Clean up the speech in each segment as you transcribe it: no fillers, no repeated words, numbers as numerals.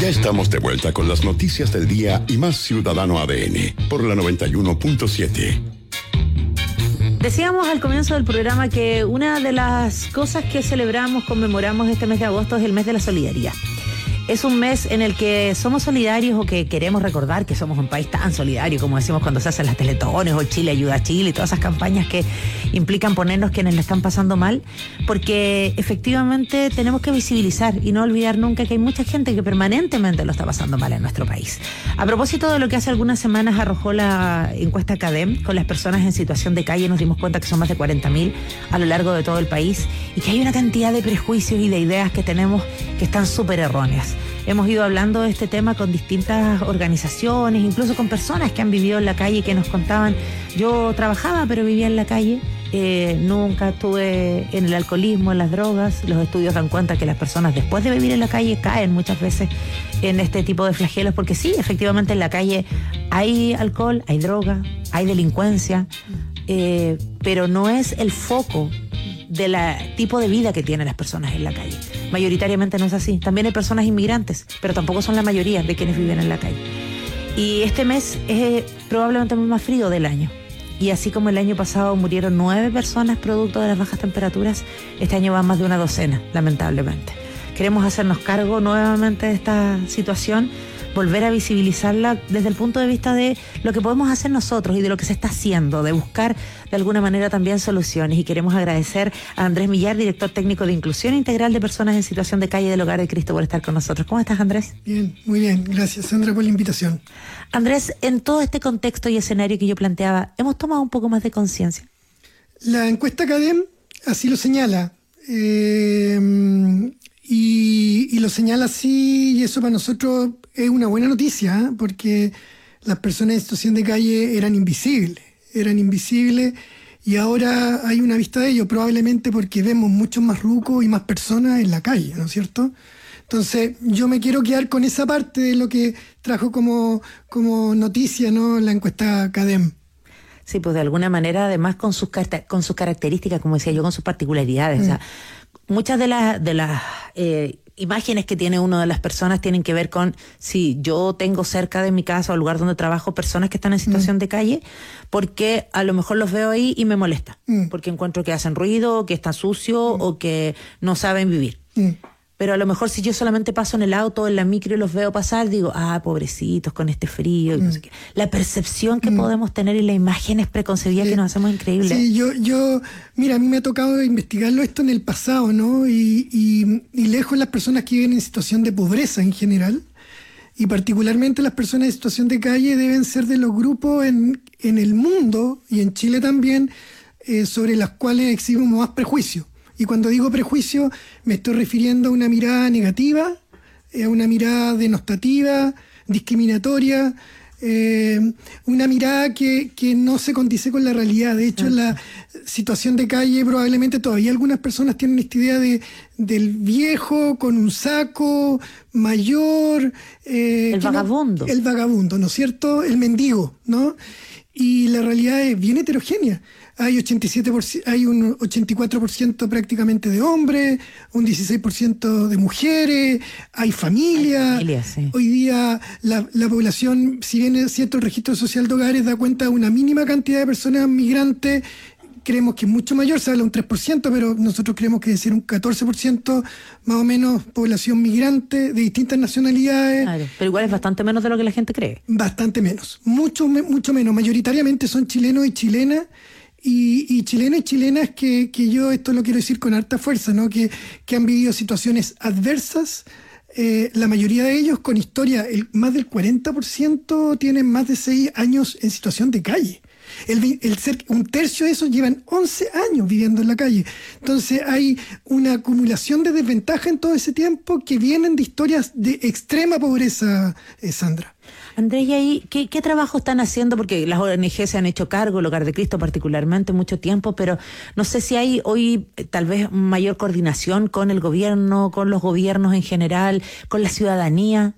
Ya estamos de vuelta con las noticias del día y más Ciudadano ADN por la 91.7. Decíamos al comienzo del programa que una de las cosas que celebramos, conmemoramos este mes de agosto es el mes de la solidaridad. Es un mes en el que somos solidarios o que queremos recordar que somos un país tan solidario, como decimos cuando se hacen las teletones o Chile ayuda a Chile y todas esas campañas que implican ponernos quienes la están pasando mal, porque efectivamente tenemos que visibilizar y no olvidar nunca que hay mucha gente que permanentemente lo está pasando mal en nuestro país. A propósito de lo que hace algunas semanas arrojó la encuesta CADEM con las personas en situación de calle, nos dimos cuenta que son más de 40.000 a lo largo de todo el país y que hay una cantidad de prejuicios y de ideas que tenemos que están súper erróneas. Hemos ido hablando de este tema con distintas organizaciones, incluso con personas que han vivido en la calle y que nos contaban, yo trabajaba pero vivía en la calle, nunca estuve en el alcoholismo, en las drogas. Los estudios dan cuenta que las personas después de vivir en la calle caen muchas veces en este tipo de flagelos, porque sí, efectivamente en la calle hay alcohol, hay droga, hay delincuencia, pero no es el foco del tipo de vida que tienen las personas en la calle. Mayoritariamente no es así. También hay personas inmigrantes, pero tampoco son la mayoría de quienes viven en la calle. Y este mes es probablemente el más frío del año. Y así como el año pasado murieron 9 personas producto de las bajas temperaturas, este año van más de una docena, lamentablemente. Queremos hacernos cargo nuevamente de esta situación, volver a visibilizarla desde el punto de vista de lo que podemos hacer nosotros y de lo que se está haciendo, de buscar de alguna manera también soluciones. Y queremos agradecer a Andrés Millar, director técnico de Inclusión Integral de Personas en Situación de Calle del Hogar de Cristo, por estar con nosotros. ¿Cómo estás, Andrés? Bien, muy bien. Gracias, Sandra, por la invitación. Andrés, en todo este contexto y escenario que yo planteaba, ¿hemos tomado un poco más de conciencia? La encuesta CADEM así lo señala. Y lo señala así, y eso para nosotros es una buena noticia, porque las personas en situación de calle eran invisibles y ahora hay una vista de ello, probablemente porque vemos muchos más rucos y más personas en la calle, ¿no es cierto? Entonces yo me quiero quedar con esa parte de lo que trajo como noticia, ¿no?, la encuesta CADEM. Sí, pues de alguna manera, además con sus características, como decía yo, con sus particularidades. O sea, muchas de las imágenes que tiene uno de las personas tienen que ver con si yo tengo cerca de mi casa o el lugar donde trabajo personas que están en situación de calle, porque a lo mejor los veo ahí y me molesta, porque encuentro que hacen ruido, que está sucio o que no saben vivir. Pero a lo mejor si yo solamente paso en el auto o en la micro y los veo pasar, digo, pobrecitos con este frío. Y no sé qué. La percepción que podemos tener y las imágenes preconcebidas que nos hacemos increíbles. Sí, mira, a mí me ha tocado investigarlo esto en el pasado, ¿no? Y lejos las personas que viven en situación de pobreza en general, y particularmente las personas en situación de calle, deben ser de los grupos en el mundo, y en Chile también, sobre las cuales exhibimos más prejuicio. Y cuando digo prejuicio, me estoy refiriendo a una mirada negativa, a una mirada denostativa, discriminatoria, una mirada que no se condice con la realidad. De hecho, en la situación de calle probablemente todavía algunas personas tienen esta idea del viejo con un saco, mayor. El vagabundo. El vagabundo, ¿no es cierto? El mendigo, ¿no? Y la realidad es bien heterogénea. Hay un 84% prácticamente de hombres, un 16% de mujeres, hay familias. Sí. Hoy día la población, si bien es cierto el registro social de hogares da cuenta de una mínima cantidad de personas migrantes, creemos que es mucho mayor, se habla de un 3%, pero nosotros creemos que debe ser un 14% más o menos población migrante de distintas nacionalidades. Claro, pero igual es bastante menos de lo que la gente cree. Bastante menos, mucho menos. Mayoritariamente son chilenos y chilenas. Y chilenos y chilenas que yo esto lo quiero decir con harta fuerza, ¿no? Que han vivido situaciones adversas, la mayoría de ellos con historia, más del 40% tienen más de 6 años en situación de calle. Un tercio de esos llevan 11 años viviendo en la calle. Entonces hay una acumulación de desventaja en todo ese tiempo que vienen de historias de extrema pobreza, Sandra. Andrés, ¿y ahí qué trabajo están haciendo? Porque las ONG se han hecho cargo, el Hogar de Cristo particularmente, mucho tiempo, pero no sé si hay hoy tal vez mayor coordinación con el gobierno, con los gobiernos en general, con la ciudadanía.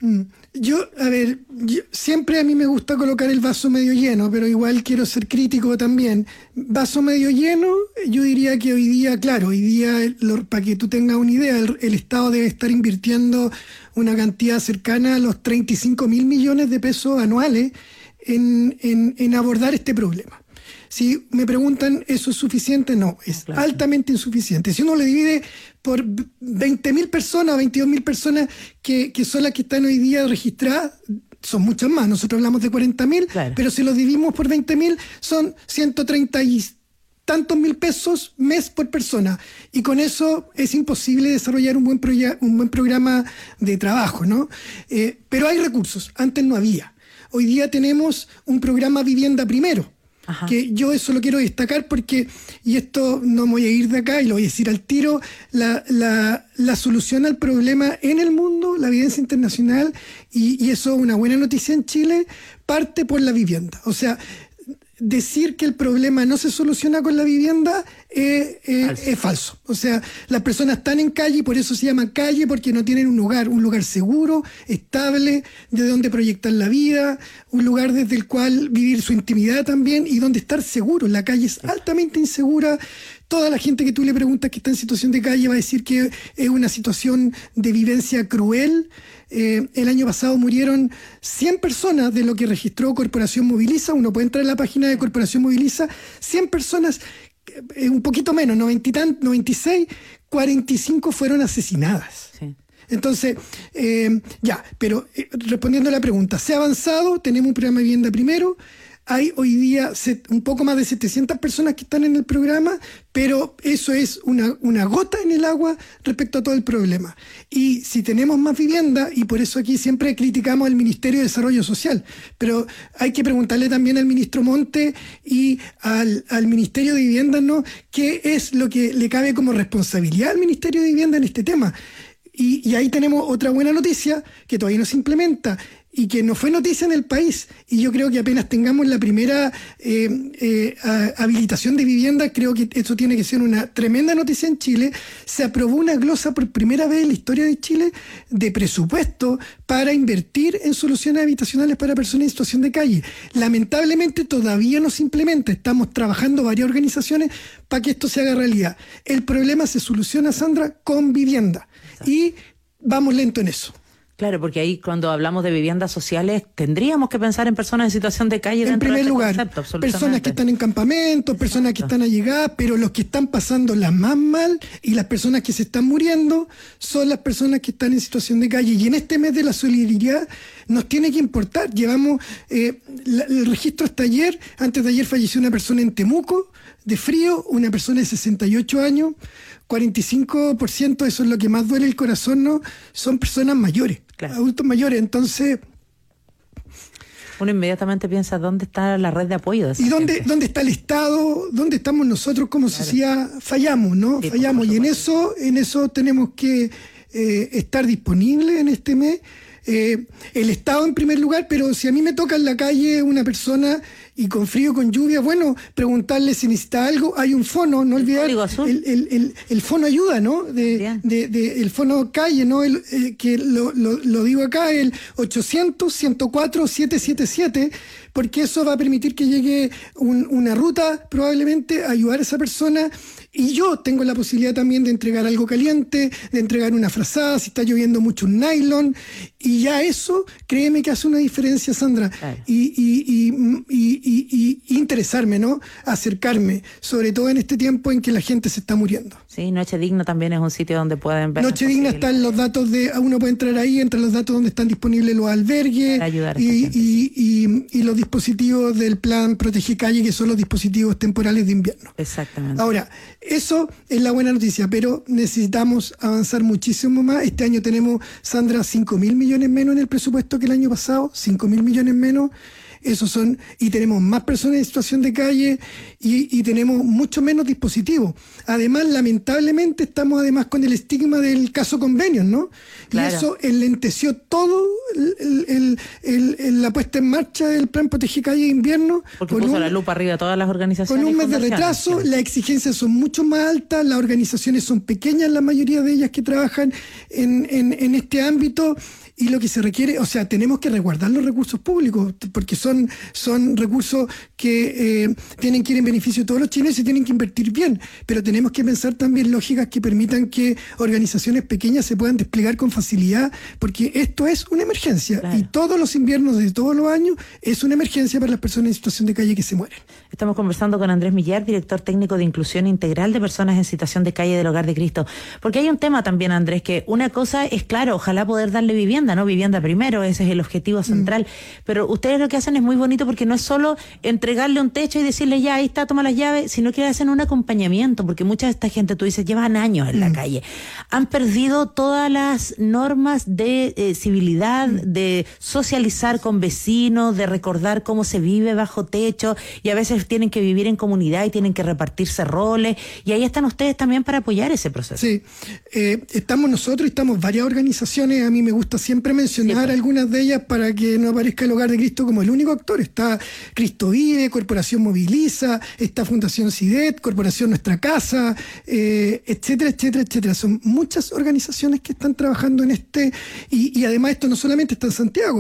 Siempre a mí me gusta colocar el vaso medio lleno, pero igual quiero ser crítico también. Vaso medio lleno, yo diría que hoy día, para que tú tengas una idea, el Estado debe estar invirtiendo una cantidad cercana a los 35.000 millones de pesos anuales en abordar este problema. Si me preguntan, ¿eso es suficiente? No, es altamente insuficiente. Si uno le divide por 20.000 personas, 22.000 personas que son las que están hoy día registradas, son muchas más. Nosotros hablamos de 40.000, pero si lo dividimos por 20.000, son 130 y tantos mil pesos mes por persona. Y con eso es imposible desarrollar un buen programa de trabajo, ¿no? Pero hay recursos. Antes no había. Hoy día tenemos un programa Vivienda Primero. Ajá. Que yo eso lo quiero destacar porque, y esto no me voy a ir de acá y lo voy a decir al tiro, la solución al problema en el mundo, la evidencia internacional, y eso es una buena noticia en Chile, parte por la vivienda. O sea, decir que el problema no se soluciona con la vivienda es falso. O sea, las personas están en calle y por eso se llama calle, porque no tienen un lugar seguro, estable, de donde proyectar la vida, un lugar desde el cual vivir su intimidad también y donde estar seguro. La calle es altamente insegura. Toda la gente que tú le preguntas que está en situación de calle va a decir que es una situación de vivencia cruel. El año pasado murieron 100 personas de lo que registró Corporación Moviliza. Uno puede entrar en la página de Corporación Moviliza. 100 personas, un poquito menos, 96, 45 fueron asesinadas. Sí. Entonces, pero respondiendo a la pregunta, ¿se ha avanzado? Tenemos un programa de vivienda primero. Hay hoy día un poco más de 700 personas que están en el programa, pero eso es una gota en el agua respecto a todo el problema. Y si tenemos más vivienda, y por eso aquí siempre criticamos al Ministerio de Desarrollo Social, pero hay que preguntarle también al ministro Monte y al Ministerio de Vivienda, ¿no?, qué es lo que le cabe como responsabilidad al Ministerio de Vivienda en este tema. Y ahí tenemos otra buena noticia que todavía no se implementa y que no fue noticia en el país. Y yo creo que apenas tengamos la primera habilitación de vivienda, creo que eso tiene que ser una tremenda noticia en Chile. Se aprobó una glosa por primera vez en la historia de Chile de presupuesto para invertir en soluciones habitacionales para personas en situación de calle. Lamentablemente todavía no se implementa. Estamos trabajando varias organizaciones para que esto se haga realidad. El problema se soluciona, Sandra, con vivienda. Y vamos lento en eso. Claro, porque ahí cuando hablamos de viviendas sociales tendríamos que pensar en personas en situación de calle. En primer lugar, personas que están en campamentos, personas que están allegadas, pero los que están pasando las más mal y las personas que se están muriendo son las personas que están en situación de calle. Y en este mes de la solidaridad nos tiene que importar. Llevamos el registro hasta ayer. Antes de ayer falleció una persona en Temuco de frío, una persona de 68 años. 45%, eso es lo que más duele el corazón, ¿no? Son personas mayores, claro, adultos mayores. Entonces, uno inmediatamente piensa, ¿dónde está la red de apoyo? ¿Y dónde está el Estado? ¿Dónde estamos nosotros como sociedad? Fallamos, ¿no? Sí, fallamos. Y en eso tenemos que estar disponibles en este mes. El Estado en primer lugar, pero si a mí me toca en la calle una persona y con frío, con lluvia, bueno, preguntarle si necesita algo. Hay un fono, no olvidar el fono ayuda, ¿no? El fono calle, ¿no? Que lo digo acá, el 800-104-777, porque eso va a permitir que llegue una ruta probablemente a ayudar a esa persona. Y yo tengo la posibilidad también de entregar algo caliente, de entregar una frazada, si está lloviendo mucho, un nylon, y ya eso, créeme que hace una diferencia, Sandra. Claro. Y interesarme, ¿no? Acercarme, sobre todo en este tiempo en que la gente se está muriendo. Sí, Noche Digna también es un sitio donde pueden ver. Noche Digna están los datos uno puede entrar ahí, entre los datos donde están disponibles los albergues y los dispositivos del plan Protege Calle, que son los dispositivos temporales de invierno. Exactamente. Ahora, eso es la buena noticia, pero necesitamos avanzar muchísimo más. Este año tenemos, Sandra, 5.000 millones menos en el presupuesto que el año pasado, 5.000 millones menos. y tenemos más personas en situación de calle y tenemos mucho menos dispositivos. Además, lamentablemente, estamos además con el estigma del caso convenios, ¿no? Claro. Y eso enlenteció todo la puesta en marcha del plan Protege Calle de invierno. Porque puso la lupa arriba de todas las organizaciones. Con un mes de retraso, las exigencias son mucho más altas, las organizaciones son pequeñas, la mayoría de ellas que trabajan en este ámbito. Y lo que se requiere, o sea, tenemos que resguardar los recursos públicos, porque son recursos que tienen que ir en beneficio de todos los chilenos y tienen que invertir bien, pero tenemos que pensar también lógicas que permitan que organizaciones pequeñas se puedan desplegar con facilidad, porque esto es una emergencia, claro. Y todos los inviernos de todos los años es una emergencia para las personas en situación de calle que se mueren. Estamos conversando con Andrés Millar, director técnico de Inclusión Integral de Personas en Situación de Calle del Hogar de Cristo, porque hay un tema también, Andrés, que una cosa es, claro, ojalá poder darle vivienda, ¿no? Vivienda primero, ese es el objetivo central. Pero ustedes lo que hacen es muy bonito porque no es solo entregarle un techo y decirle ya, ahí está, toma las llaves, sino que hacen un acompañamiento, porque mucha de esta gente, tú dices, llevan años en la calle. Han perdido todas las normas de civilidad, de socializar con vecinos, de recordar cómo se vive bajo techo, y a veces tienen que vivir en comunidad y tienen que repartirse roles, y ahí están ustedes también para apoyar ese proceso. Sí, estamos nosotros y estamos varias organizaciones. A mí me gusta siempre mencionar algunas de ellas para que no aparezca el Hogar de Cristo como el único actor. Está Cristo Vive, Corporación Moviliza, está Fundación CIDET, Corporación Nuestra Casa, etcétera, etcétera, etcétera. Son muchas organizaciones que están trabajando en y además esto no solamente está en Santiago,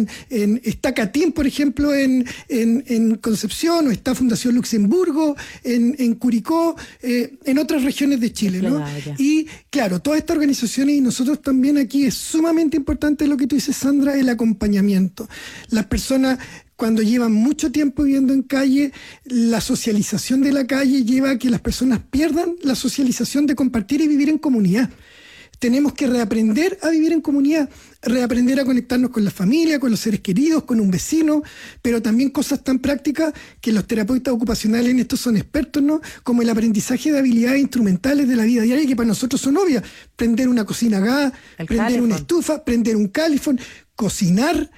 está CATIM, por ejemplo, en Concepción, o está Fundación Luxemburgo en Curicó, en otras regiones de Chile, ¿no? Claro. Y claro, todas estas organizaciones y nosotros también aquí es sumamente importante lo que tú dices, Sandra, el acompañamiento. Las personas, cuando llevan mucho tiempo viviendo en calle, la socialización de la calle lleva a que las personas pierdan la socialización de compartir y vivir en comunidad. Tenemos que reaprender a vivir en comunidad, reaprender a conectarnos con la familia, con los seres queridos, con un vecino, pero también cosas tan prácticas que los terapeutas ocupacionales en esto son expertos, ¿no? Como el aprendizaje de habilidades instrumentales de la vida diaria, que para nosotros son obvias. Prender una cocina a gas, prender una estufa, prender un calefón, cocinar,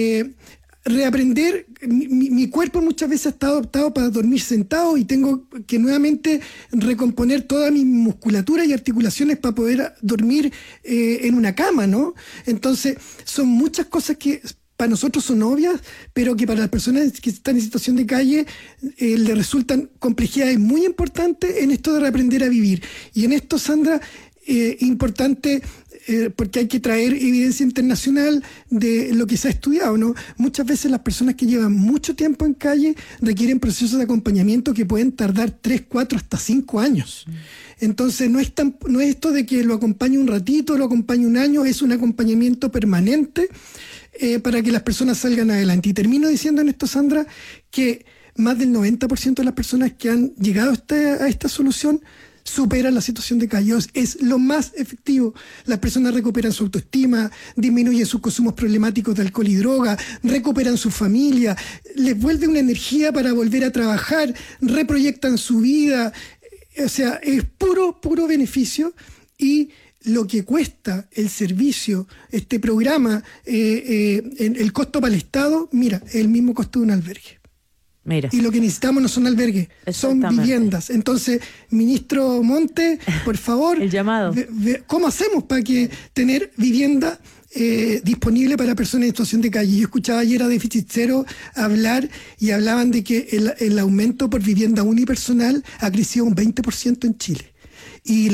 reaprender. Mi cuerpo muchas veces está adaptado para dormir sentado y tengo que nuevamente recomponer toda mi musculatura y articulaciones para poder dormir en una cama, ¿no? Entonces, son muchas cosas que para nosotros son obvias, pero que para las personas que están en situación de calle le resultan complejidades muy importantes en esto de reaprender a vivir. Y en esto, Sandra, importante, porque hay que traer evidencia internacional de lo que se ha estudiado, ¿no? Muchas veces las personas que llevan mucho tiempo en calle requieren procesos de acompañamiento que pueden tardar 3, 4, hasta 5 años. Entonces no es esto de que lo acompañe un ratito, lo acompañe un año, es un acompañamiento permanente para que las personas salgan adelante. Y termino diciendo en esto, Sandra, que más del 90% de las personas que han llegado a esta solución superan la situación de calle. Es lo más efectivo. Las personas recuperan su autoestima, disminuyen sus consumos problemáticos de alcohol y droga, recuperan su familia, les vuelve una energía para volver a trabajar, reproyectan su vida. O sea, es puro beneficio. Y lo que cuesta el servicio, este programa, el costo para el Estado, mira, es el mismo costo de un albergue. Mira. Y lo que necesitamos no son albergues, son viviendas. Entonces, ministro Monte, por favor, el llamado. ¿Cómo hacemos para que tener vivienda disponible para personas en situación de calle? Yo escuchaba ayer a Déficit Cero hablar y hablaban de que el aumento por vivienda unipersonal ha crecido un 20% en Chile. Y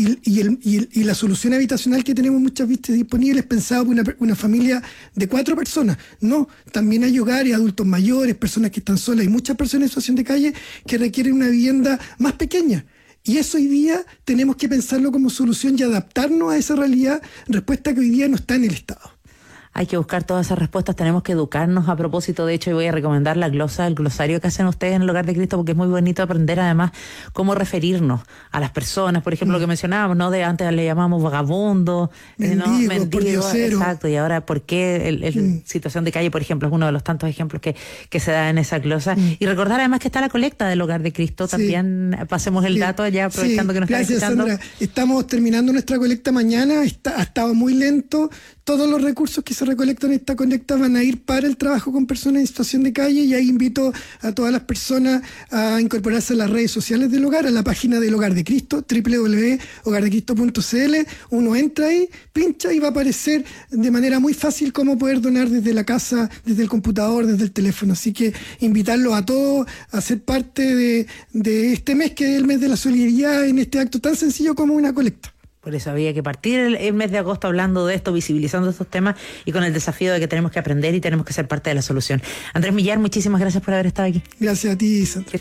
la solución habitacional que tenemos muchas veces disponible es pensada por una familia de 4 personas. No, también hay hogares, adultos mayores, personas que están solas y muchas personas en situación de calle que requieren una vivienda más pequeña. Y eso hoy día tenemos que pensarlo como solución y adaptarnos a esa realidad, respuesta que hoy día no está en el Estado. Hay que buscar todas esas respuestas, tenemos que educarnos a propósito. De hecho, y voy a recomendar el glosario que hacen ustedes en el Hogar de Cristo, porque es muy bonito aprender además cómo referirnos a las personas. Por ejemplo, lo que mencionábamos, ¿no? De antes le llamamos vagabundo, mendigo, exacto. Y ahora, ¿por qué situación de calle, por ejemplo, es uno de los tantos ejemplos que se da en esa glosa? Y recordar además que está la colecta del Hogar de Cristo. También pasemos el dato ya aprovechando que nos están escuchando. Sandra. Estamos terminando nuestra colecta mañana, ha estado muy lento. todos los recursos que se recolectan en esta colecta van a ir para el trabajo con personas en situación de calle, y ahí invito a todas las personas a incorporarse a las redes sociales del hogar, a la página del Hogar de Cristo, www.hogardecristo.cl. Uno entra ahí, pincha y va a aparecer de manera muy fácil cómo poder donar desde la casa, desde el computador, desde el teléfono. Así que invitarlos a todos a ser parte de este mes, que es el mes de la solidaridad, en este acto tan sencillo como una colecta. Por eso había que partir el mes de agosto hablando de esto, visibilizando estos temas y con el desafío de que tenemos que aprender y tenemos que ser parte de la solución. Andrés Millar, muchísimas gracias por haber estado aquí. Gracias a ti, Sandra.